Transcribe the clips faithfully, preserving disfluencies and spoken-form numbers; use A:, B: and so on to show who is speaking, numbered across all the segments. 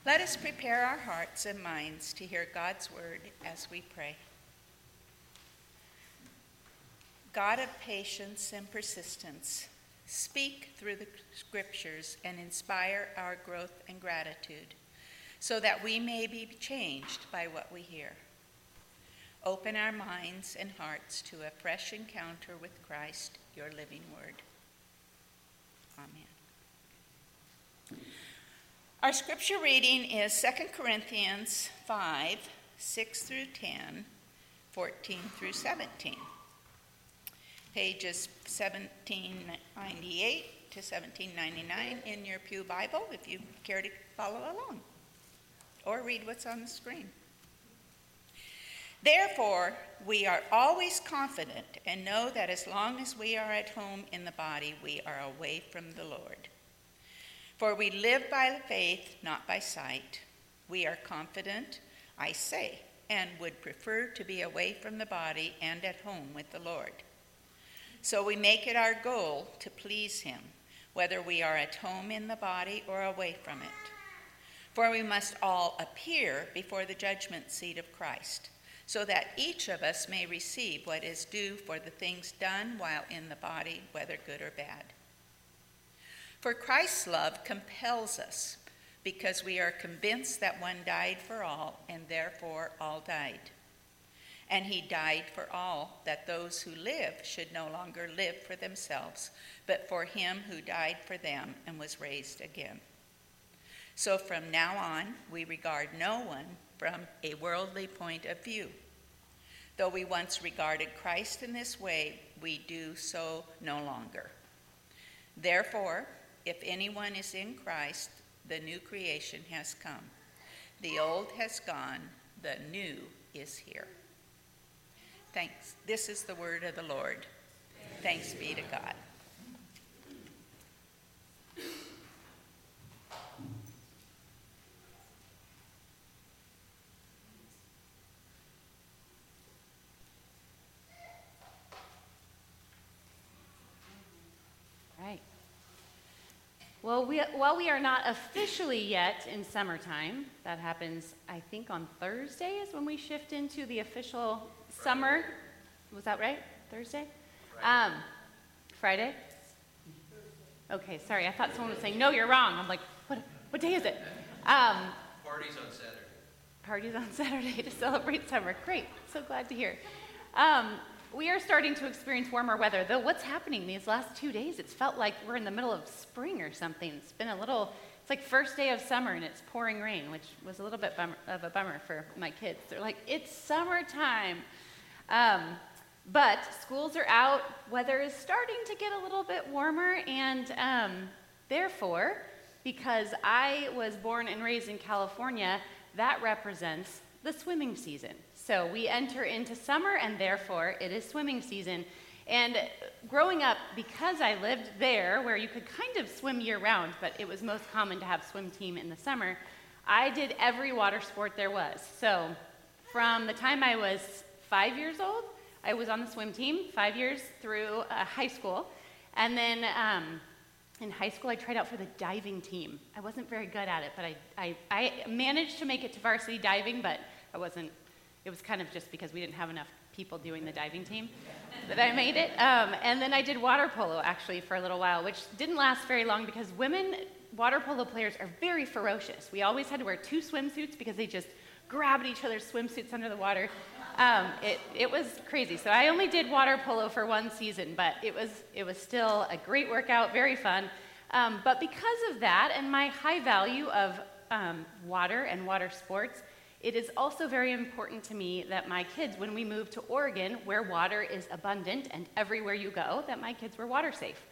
A: Let us prepare our hearts and minds to hear God's word as we pray. God of patience and persistence, speak through the scriptures and inspire our growth and gratitude so that we may be changed by what we hear. Open our minds and hearts to a fresh encounter with Christ, your living word. Amen. Our scripture reading is Second Corinthians five, six through ten, fourteen through seventeen. Pages seventeen ninety-eight to seventeen ninety-nine in your Pew Bible, if you care to follow along, or read what's on the screen. Therefore, we are always confident and know that as long as we are at home in the body, we are away from the Lord. For we live by faith, not by sight. We are confident, I say, and would prefer to be away from the body and at home with the Lord. So we make it our goal to please him, whether we are at home in the body or away from it. For we must all appear before the judgment seat of Christ, so that each of us may receive what is due for the things done while in the body, whether good or bad. For Christ's love compels us, because we are convinced that one died for all, and therefore all died. And he died for all, that those who live should no longer live for themselves, but for him who died for them and was raised again. So from now on, we regard no one from a worldly point of view. Though we once regarded Christ in this way, we do so no longer. Therefore, if anyone is in Christ, the new creation has come. The old has gone, the new is here. Thanks. This is the word of the Lord. Thanks be to God.
B: Well, we, while we are not officially yet in summertime, that happens, I think, on Thursday is when we shift into the official summer. Was that right? Thursday? Friday. Um, Friday? Okay, sorry. I thought someone was saying, no, you're wrong. I'm like, what, what day is it? Um,
C: Parties on Saturday.
B: Parties on Saturday to celebrate summer. Great. So glad to hear. Um, We are starting to experience warmer weather, though what's happening these last two days, it's felt like we're in the middle of spring or something. It's been a little, it's like first day of summer and it's pouring rain, which was a little bit bummer, of a bummer for my kids. They're like, it's summertime. Um, but schools are out, weather is starting to get a little bit warmer, and um, therefore, because I was born and raised in California, that represents the swimming season. So we enter into summer, and therefore it is swimming season. And growing up, because I lived there, where you could kind of swim year-round, but it was most common to have swim team in the summer, I did every water sport there was. So from the time I was five years old, I was on the swim team, five years through uh, high school. And then um, in high school, I tried out for the diving team. I wasn't very good at it, but I, I, I managed to make it to varsity diving, but I wasn't. It was kind of just because we didn't have enough people doing the diving team that I made it. Um, and then I did water polo, actually, for a little while, which didn't last very long because women water polo players are very ferocious. We always had to wear two swimsuits because they just grabbed each other's swimsuits under the water. Um, it, it was crazy. So I only did water polo for one season, but it was, it was still a great workout, very fun. Um, but because of that and my high value of um, water and water sports, it is also very important to me that my kids, when we moved to Oregon, where water is abundant and everywhere you go, that my kids were water safe.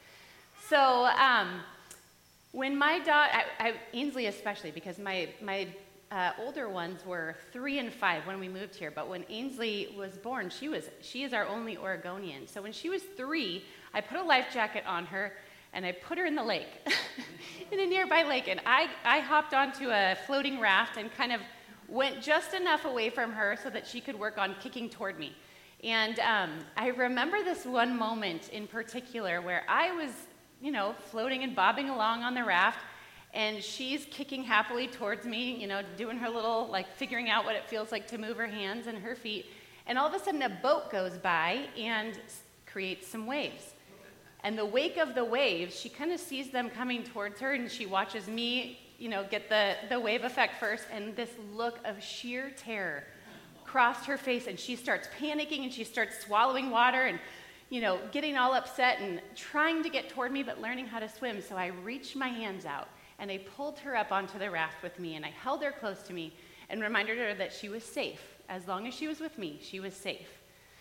B: So um, when my daughter, I, I, Ainsley especially, because my, my uh, older ones were three and five when we moved here, but when Ainsley was born, she was she is our only Oregonian. So when she was three, I put a life jacket on her, and I put her in the lake, in a nearby lake, and I, I hopped onto a floating raft and kind of went just enough away from her so that she could work on kicking toward me. And um, I remember this one moment in particular where I was, you know, floating and bobbing along on the raft, And she's kicking happily towards me, you know, doing her little, like, figuring out what it feels like to move her hands and her feet. And all of a sudden, a boat goes by and s- creates some waves. And the wake of the waves, she kind of sees them coming towards her, and she watches me, you know, get the, the wave effect first, and this look of sheer terror crossed her face, and she starts panicking, and she starts swallowing water, and, you know, getting all upset and trying to get toward me, but learning how to swim. So I reached my hands out, and I pulled her up onto the raft with me, and I held her close to me and reminded her that she was safe. As long as she was with me, she was safe.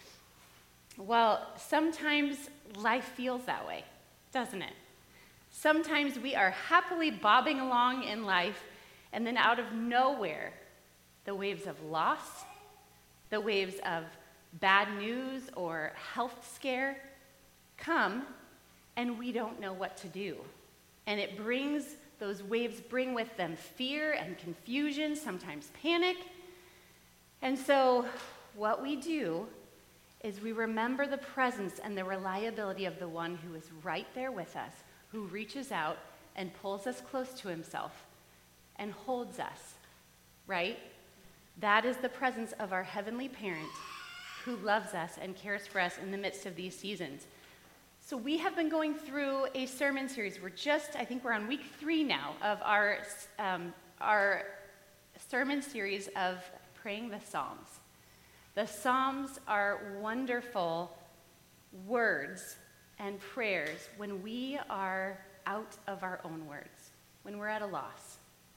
B: Well, sometimes life feels that way, doesn't it? Sometimes we are happily bobbing along in life, and then out of nowhere, the waves of loss, the waves of bad news or health scare come, and we don't know what to do. And it brings, those waves bring with them fear and confusion, sometimes panic. And so what we do is we remember the presence and the reliability of the one who is right there with us, who reaches out and pulls us close to himself and holds us, right? That is the presence of our heavenly parent who loves us and cares for us in the midst of these seasons. So we have been going through a sermon series. We're just, I think we're on week three now of our, um, our sermon series of praying the Psalms. The Psalms are wonderful words and prayers when we are out of our own words, when we're at a loss.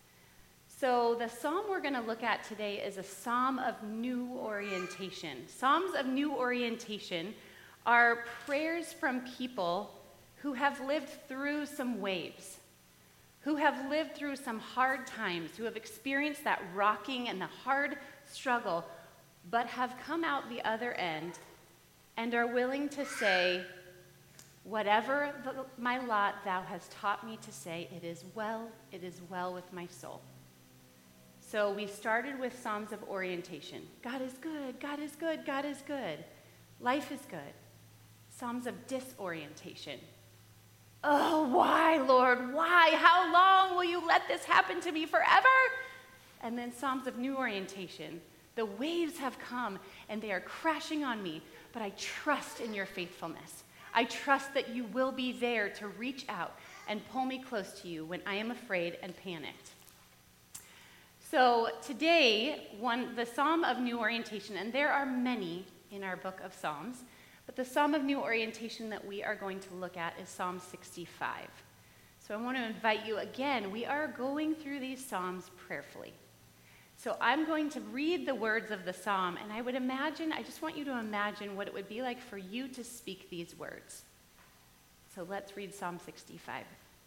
B: So the psalm we're going to look at today is a psalm of new orientation. Psalms of new orientation are prayers from people who have lived through some waves, who have lived through some hard times, who have experienced that rocking and the hard struggle, but have come out the other end and are willing to say, whatever the, my lot thou hast taught me to say, it is well, it is well with my soul. So we started with Psalms of orientation. God is good, God is good, God is good. Life is good. Psalms of disorientation. Oh, why, Lord, why? How long will you let this happen to me forever? And then Psalms of new orientation. The waves have come and they are crashing on me, but I trust in your faithfulness. I trust that you will be there to reach out and pull me close to you when I am afraid and panicked. So today, one, the Psalm of New Orientation, and there are many in our book of Psalms, but the Psalm of New Orientation that we are going to look at is Psalm sixty-five. So I want to invite you again, we are going through these Psalms prayerfully. So I'm going to read the words of the Psalm, and I would imagine, I just want you to imagine what it would be like for you to speak these words. So let's read Psalm sixty-five.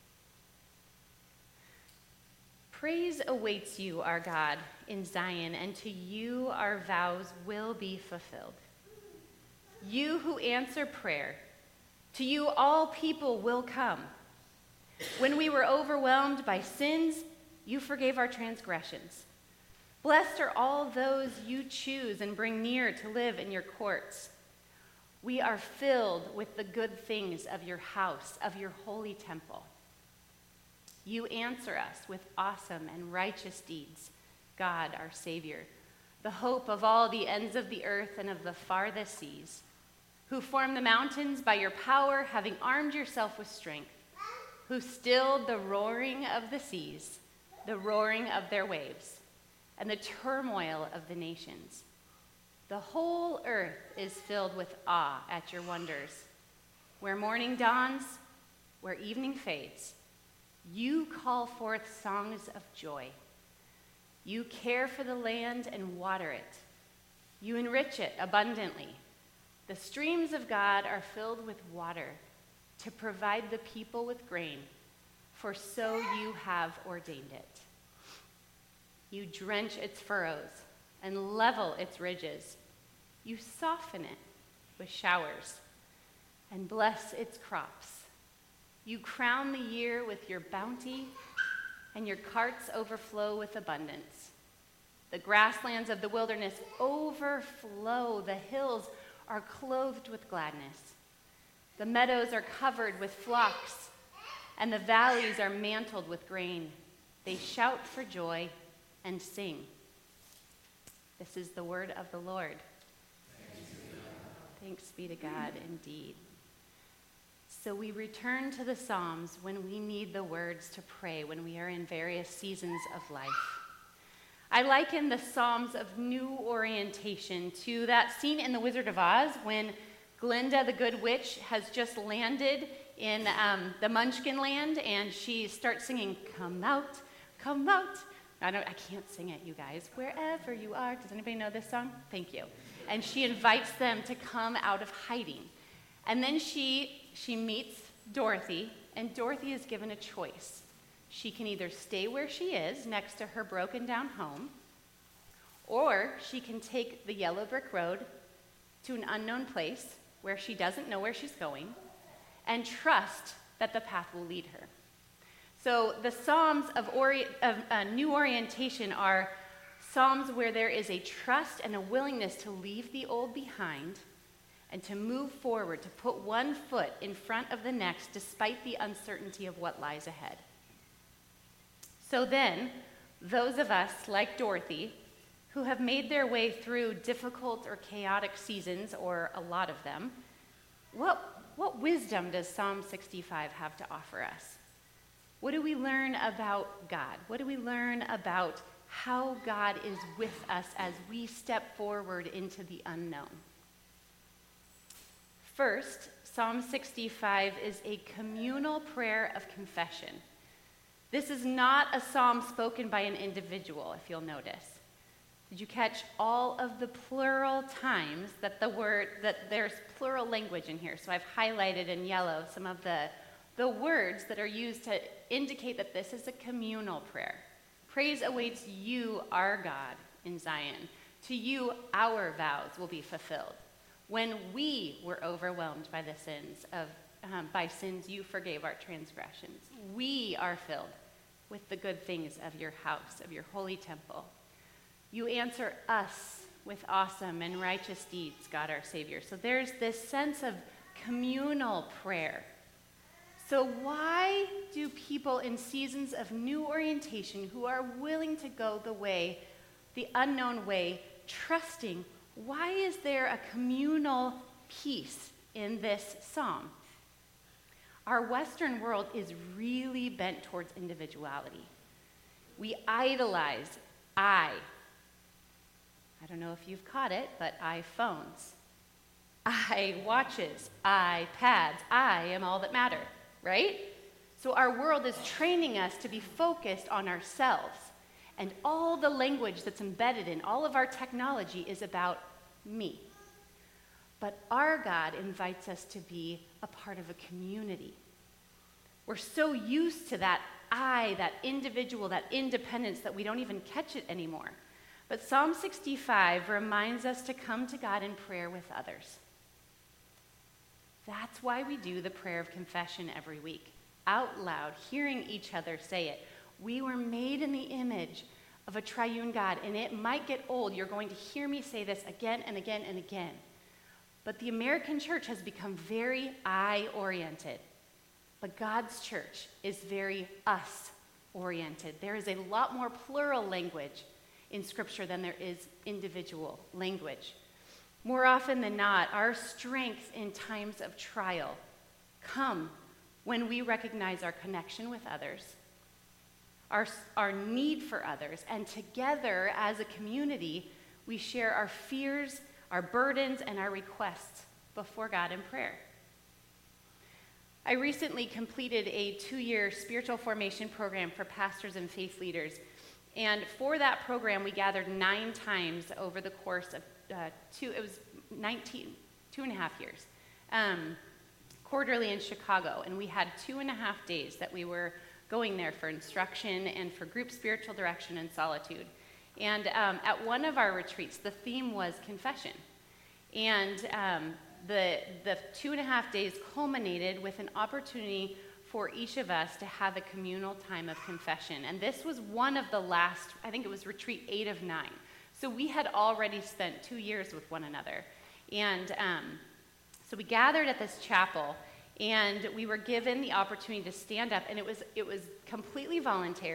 B: Praise awaits you, our God, in Zion, and to you our vows will be fulfilled. You who answer prayer, to you all people will come. When we were overwhelmed by sins, you forgave our transgressions. Blessed are all those you choose and bring near to live in your courts. We are filled with the good things of your house, of your holy temple. You answer us with awesome and righteous deeds, God, our Savior, the hope of all the ends of the earth and of the farthest seas, who formed the mountains by your power, having armed yourself with strength, who stilled the roaring of the seas, the roaring of their waves, and the turmoil of the nations. The whole earth is filled with awe at your wonders. Where morning dawns, where evening fades, you call forth songs of joy. You care for the land and water it. You enrich it abundantly. The streams of God are filled with water to provide the people with grain, for so you have ordained it. You drench its furrows and level its ridges. You soften it with showers and bless its crops. You crown the year with your bounty, and your carts overflow with abundance. The grasslands of the wilderness overflow. The hills are clothed with gladness. The meadows are covered with flocks, and the valleys are mantled with grain. They shout for joy and sing. This is the word of the Lord. Thanks be to God, indeed. So we return to the Psalms when we need the words to pray, when we are in various seasons of life. I liken the Psalms of new orientation to that scene in The Wizard of Oz when Glinda the Good Witch has just landed in um, the Munchkin land, and she starts singing, "Come out, come out." I don't, I can't sing it, you guys. Wherever you are. Does anybody know this song? Thank you. And she invites them to come out of hiding. And then she she meets Dorothy, and Dorothy is given a choice. She can either stay where she is, next to her broken down home, or she can take the yellow brick road to an unknown place where she doesn't know where she's going, and trust that the path will lead her. So the Psalms of, ori- of uh, new orientation are Psalms where there is a trust and a willingness to leave the old behind and to move forward, to put one foot in front of the next despite the uncertainty of what lies ahead. So then, those of us like Dorothy who have made their way through difficult or chaotic seasons, or a lot of them, what, what wisdom does Psalm sixty-five have to offer us? What do we learn about God? What do we learn about how God is with us as we step forward into the unknown? First, Psalm sixty-five is a communal prayer of confession. This is not a psalm spoken by an individual, if you'll notice. Did you catch all of the plural times that the word, that there's plural language in here? So I've highlighted in yellow some of the, the words that are used to indicate that this is a communal prayer. Praise awaits you, our God, in Zion. To you, our vows will be fulfilled. When we were overwhelmed by the sins of, um, by sins you forgave our transgressions, we are filled with the good things of your house, of your holy temple. You answer us with awesome and righteous deeds, God our Savior. So there's this sense of communal prayer. So why do people in seasons of new orientation who are willing to go the way, the unknown way, trusting, why is there a communal peace in this psalm? Our Western world is really bent towards individuality. We idolize I. I don't know if you've caught it, but iPhones, I watches, iPads, I am all that matter, right? So our world is training us to be focused on ourselves. And all the language that's embedded in all of our technology is about me. But our God invites us to be a part of a community. We're so used to that I, that individual, that independence, that we don't even catch it anymore. But Psalm sixty-five reminds us to come to God in prayer with others. That's why we do the prayer of confession every week, out loud, hearing each other say it. We were made in the image of a triune God, and it might get old. You're going to hear me say this again and again and again. But the American church has become very I-oriented. But God's church is very us-oriented. There is a lot more plural language in Scripture than there is individual language. More often than not, our strength in times of trial come when we recognize our connection with others, our, our need for others, and together as a community, we share our fears, our burdens, and our requests before God in prayer. I recently completed a two-year spiritual formation program for pastors and faith leaders. And for that program, we gathered nine times over the course of uh, two, it was nineteen, two and a half years, um, quarterly in Chicago. And we had two and a half days that we were going there for instruction and for group spiritual direction and solitude. And um, at one of our retreats, the theme was confession. And um, the, the two and a half days culminated with an opportunity for each of us to have a communal time of confession. And this was one of the last, I think it was retreat eight of nine. So we had already spent two years with one another. And um, so we gathered at this chapel, and we were given the opportunity to stand up, and it was it was completely voluntary.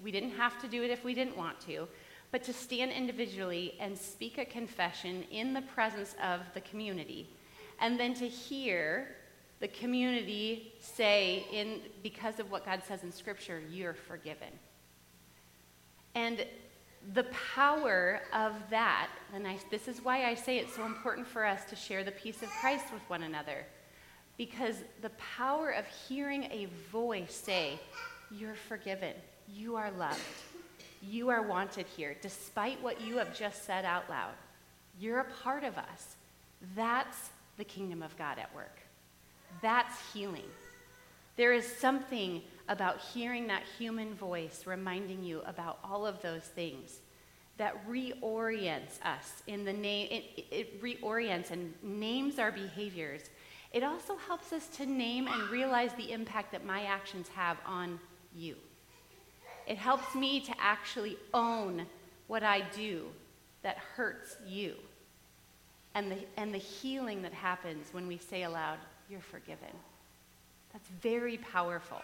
B: We didn't have to do it if we didn't want to, but to stand individually and speak a confession in the presence of the community, and then to hear the community say, in because of what God says in Scripture, you're forgiven. And the power of that, and I, this is why I say it's so important for us to share the peace of Christ with one another, because the power of hearing a voice say, you're forgiven, you are loved, you are wanted here, despite what you have just said out loud. You're a part of us. That's the kingdom of God at work. That's healing. There is something about hearing that human voice reminding you about all of those things that reorients us in the name. It, it reorients and names our behaviors. It also helps us to name and realize the impact that my actions have on you. It helps me to actually own what I do that hurts you, and the and the healing that happens when we say aloud, you're forgiven. That's very powerful.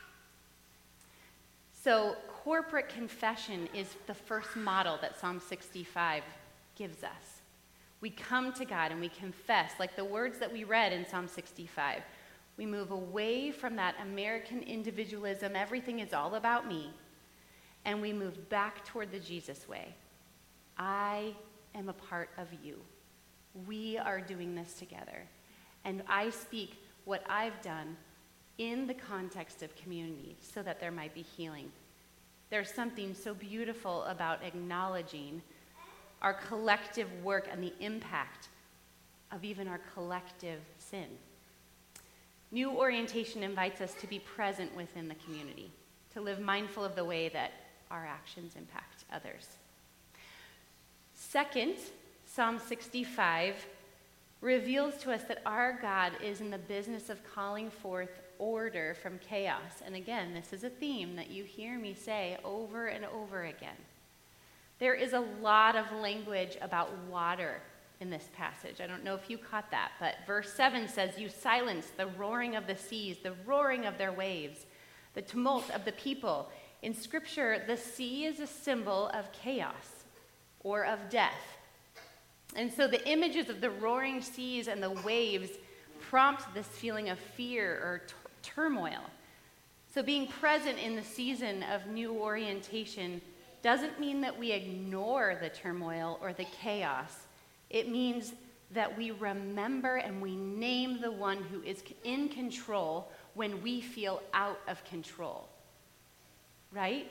B: So corporate confession is the first model that Psalm sixty-five gives us. We come to God and we confess, like the words that we read in Psalm sixty-five. We move away from that American individualism, everything is all about me, and we move back toward the Jesus way. I am a part of you. We are doing this together. And I speak what I've done in the context of community so that there might be healing. There's something so beautiful about acknowledging our collective work and the impact of even our collective sin. New orientation invites us to be present within the community, to live mindful of the way that our actions impact others. Second, Psalm sixty-five reveals to us that our God is in the business of calling forth order from chaos. And again, this is a theme that you hear me say over and over again. There is a lot of language about water in this passage. I don't know if you caught that, but verse seven says, you silence the roaring of the seas, the roaring of their waves, the tumult of the people. In Scripture, the sea is a symbol of chaos or of death. And so the images of the roaring seas and the waves prompt this feeling of fear or t- turmoil. So being present in the season of new orientation doesn't mean that we ignore the turmoil or the chaos. It means that we remember and we name the one who is in control when we feel out of control. Right?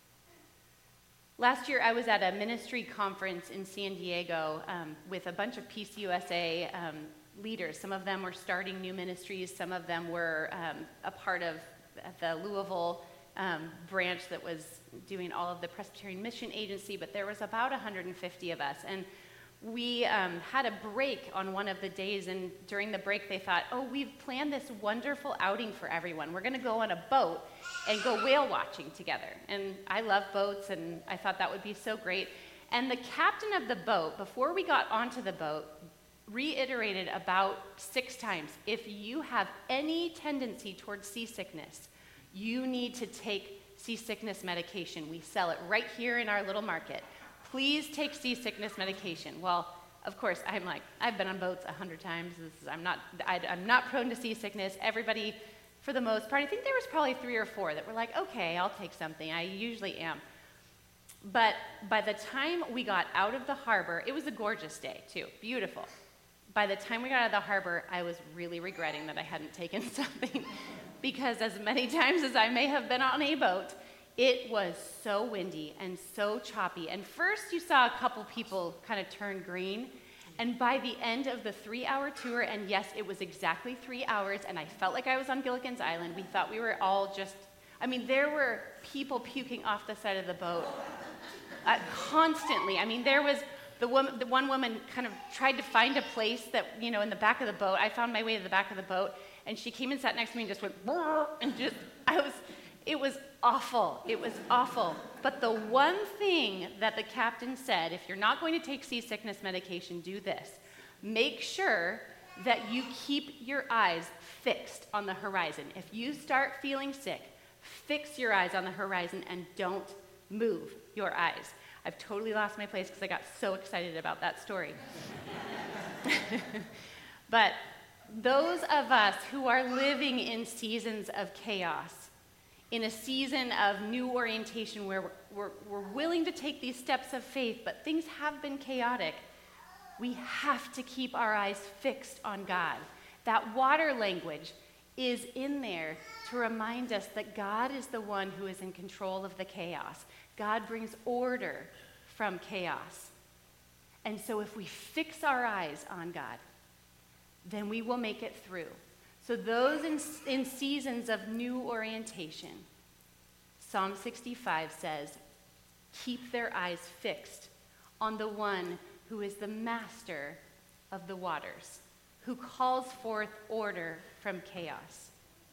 B: Last year, I was at a ministry conference in San Diego um, with a bunch of Peace U S A um, leaders. Some of them were starting new ministries. Some of them were um, a part of the Louisville um, branch that was doing all of the Presbyterian Mission Agency, but there was about one hundred fifty of us. And we um, had a break on one of the days, and during the break they thought, oh, we've planned this wonderful outing for everyone. We're going to go on a boat and go whale watching together. And I love boats, and I thought that would be so great. And the captain of the boat, before we got onto the boat, reiterated about six times, if you have any tendency towards seasickness, you need to take seasickness medication. We sell it right here in our little market. Please take seasickness medication. Well, of course, I'm like, I've been on boats a hundred times. This is, I'm not, I, I'm not prone to seasickness. Everybody, for the most part, I think there was probably three or four that were like, okay, I'll take something. I usually am. But by the time we got out of the harbor, it was a gorgeous day too, beautiful. By the time we got out of the harbor, I was really regretting that I hadn't taken something, because as many times as I may have been on a boat, it was so windy and so choppy. And first you saw a couple people kind of turn green. And by the end of the three-hour tour, and yes, it was exactly three hours, and I felt like I was on Gilligan's Island. We thought we were all just, I mean, there were people puking off the side of the boat uh, constantly. I mean, there was the woman, the one woman kind of tried to find a place that, you know, in the back of the boat. I found my way to the back of the boat, and she came and sat next to me and just went, and just, I was, it was awful. It was awful. But the one thing that the captain said, if you're not going to take seasickness medication, do this. Make sure that you keep your eyes fixed on the horizon. If you start feeling sick, Fix your eyes on the horizon and don't move your eyes. I've totally lost my place because I got so excited about that story. But those of us who are living in seasons of chaos, in a season of new orientation where we're, we're, we're willing to take these steps of faith, but things have been chaotic, we have to keep our eyes fixed on God. That water language is in there to remind us that God is the one who is in control of the chaos. God brings order from chaos. And so if we fix our eyes on God, then we will make it through. So those in, in seasons of new orientation, Psalm sixty-five says, keep their eyes fixed on the one who is the master of the waters, who calls forth order from chaos.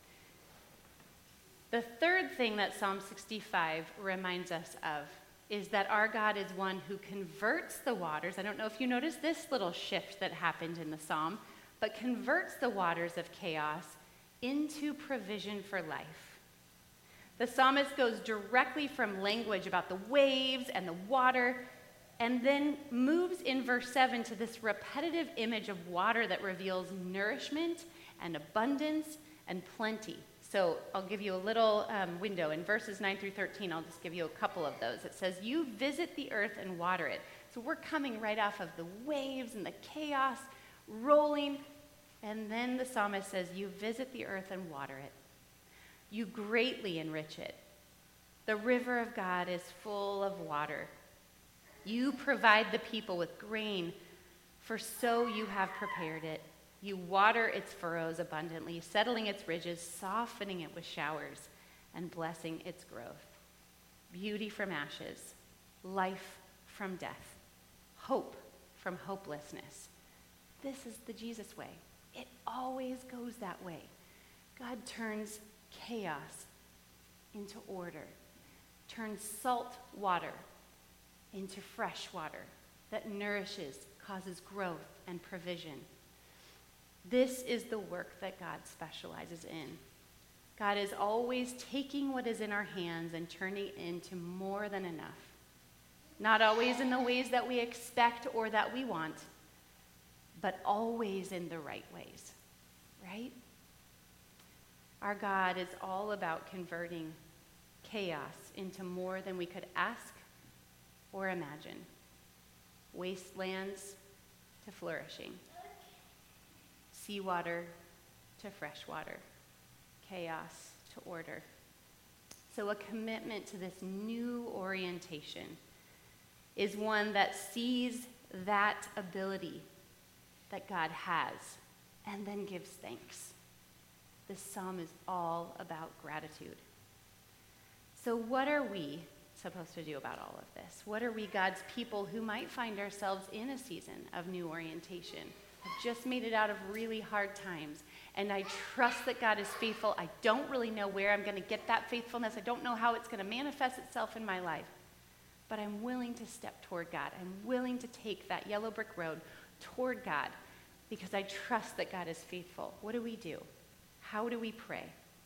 B: The third thing that Psalm sixty-five reminds us of is that our God is one who converts the waters. I don't know if you noticed this little shift that happened in the psalm, but converts the waters of chaos into provision for life. The psalmist goes directly from language about the waves and the water, and then moves in verse seven to this repetitive image of water that reveals nourishment and abundance and plenty. So I'll give you a little um, window. In verses nine through thirteen, I'll just give you a couple of those. It says, you visit the earth and water it. So we're coming right off of the waves and the chaos rolling. And then the psalmist says, you visit the earth and water it. You greatly enrich it. The river of God is full of water. You provide the people with grain, for so you have prepared it. You water its furrows abundantly, settling its ridges, softening it with showers, and blessing its growth. Beauty from ashes, life from death, hope from hopelessness. This is the Jesus way. It always goes that way. God turns chaos into order, turns salt water into fresh water that nourishes, causes growth and provision. This is the work that God specializes in. God is always taking what is in our hands and turning it into more than enough. Not always in the ways that we expect or that we want, but always in the right ways, right? Our God is all about converting chaos into more than we could ask or imagine. Wastelands to flourishing. Seawater to fresh water. Chaos to order. So a commitment to this new orientation is one that sees that ability that God has and then gives thanks. This psalm is all about gratitude. So what are we supposed to do about all of this? What are we, God's people, who might find ourselves in a season of new orientation? I've just made it out of really hard times, and I trust that God is faithful. I don't really know where I'm going to get that faithfulness. I don't know how it's going to manifest itself in my life, but I'm willing to step toward God. I'm willing to take that yellow brick road toward God because I trust that God is faithful. What do we do? How do we pray?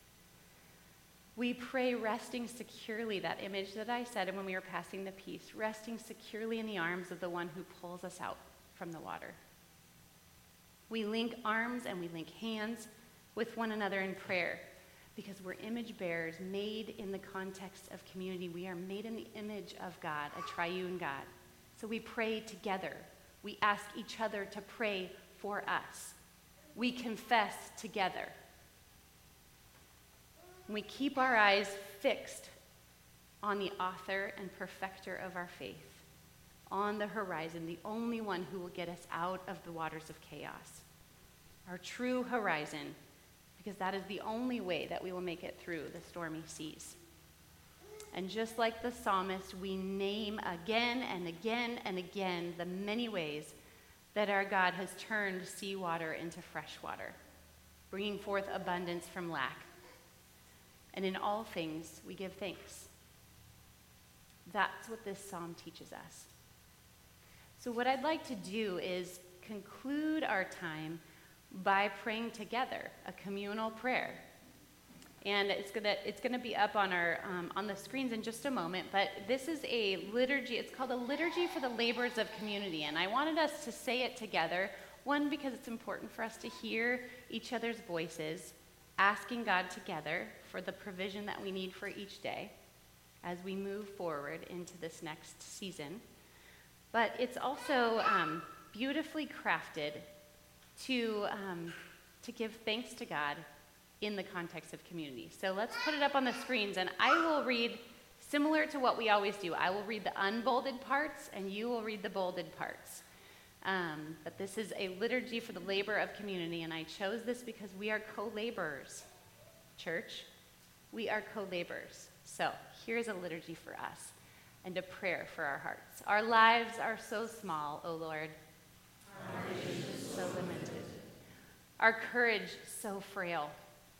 B: We pray resting securely, that image that I said when we were passing the peace, resting securely in the arms of the one who pulls us out from the water. We link arms and we link hands with one another in prayer because we're image bearers made in the context of community. We are made in the image of God, a triune God. So we pray together. We ask each other to pray for us. We confess together. We keep our eyes fixed on the author and perfecter of our faith, on the horizon, the only one who will get us out of the waters of chaos, our true horizon, because that is the only way that we will make it through the stormy seas. And just like the psalmist, we name again and again and again the many ways that our God has turned seawater into fresh water, bringing forth abundance from lack. And in all things, we give thanks. That's what this psalm teaches us. So what I'd like to do is conclude our time by praying together, a communal prayer. And it's gonna it's gonna be up on our um, on the screens in just a moment. But this is a liturgy. It's called a liturgy for the labors of community. And I wanted us to say it together. One, because it's important for us to hear each other's voices, asking God together for the provision that we need for each day as we move forward into this next season. But it's also um, beautifully crafted to um, to give thanks to God in the context of community. So let's put it up on the screens, and I will read, similar to what we always do, I will read the unbolded parts, and you will read the bolded parts. Um, but this is a liturgy for the labor of community, and I chose this because we are co-laborers. Church, we are co-laborers. So here's a liturgy for us, and a prayer for our hearts. Our lives are so small, O Lord. Our vision is so limited. Our courage so frail.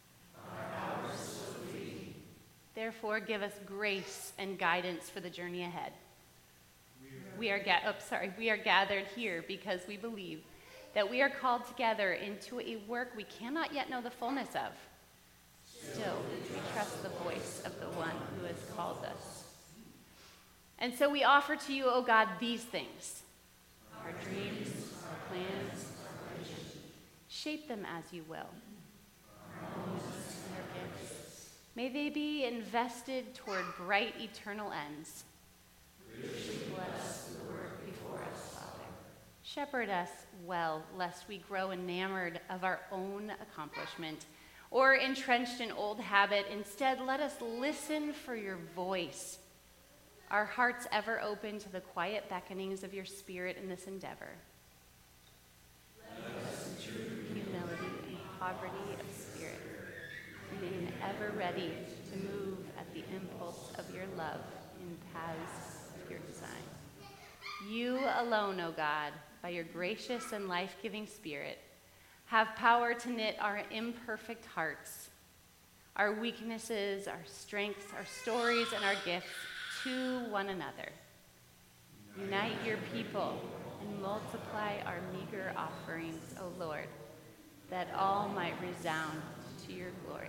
B: Therefore, give us grace and guidance for the journey ahead. We are, ga- oh, sorry, we are gathered here because we believe that we are called together into a work we cannot yet know the fullness of. Still, we trust the voice of the one who has called us. And so we offer to you, O God, these things: our dreams, our plans, our vision. Shape them as you will. Our hopes and our gifts. May they be invested toward bright eternal ends. Richly bless the work before us, Father. Shepherd us well, lest we grow enamored of our own accomplishment or entrenched in old habit. Instead, let us listen for your voice, our hearts ever open to the quiet beckonings of your Spirit in this endeavor. Let us in true humility and poverty of spirit remain ever ready to move at the impulse of your love in paths of your design. You alone, O God, by your gracious and life-giving Spirit, have power to knit our imperfect hearts, our weaknesses, our strengths, our stories, and our gifts to one another. Unite your people and multiply our meager offerings, O Lord, that all might resound to your glory.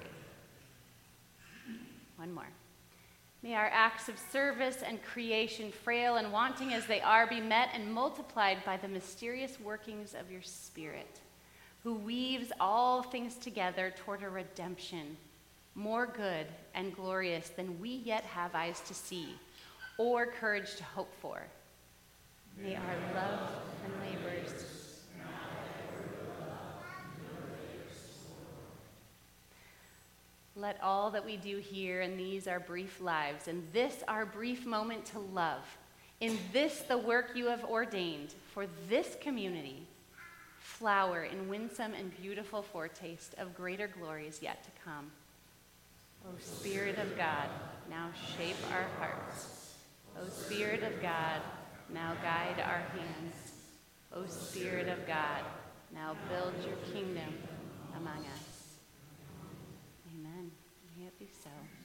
B: One more. May our acts of service and creation, frail and wanting as they are, be met and multiplied by the mysterious workings of your Spirit, who weaves all things together toward a redemption more good and glorious than we yet have eyes to see or courage to hope for. May our love and labors let all that we do here in these our brief lives, in this our brief moment to love, in this the work you have ordained for this community, flower in winsome and beautiful foretaste of greater glories yet to come. O Spirit of God, now shape our hearts. O Spirit of God, now guide our hands. O Spirit of God, now build your kingdom among us. Amen. May it be so.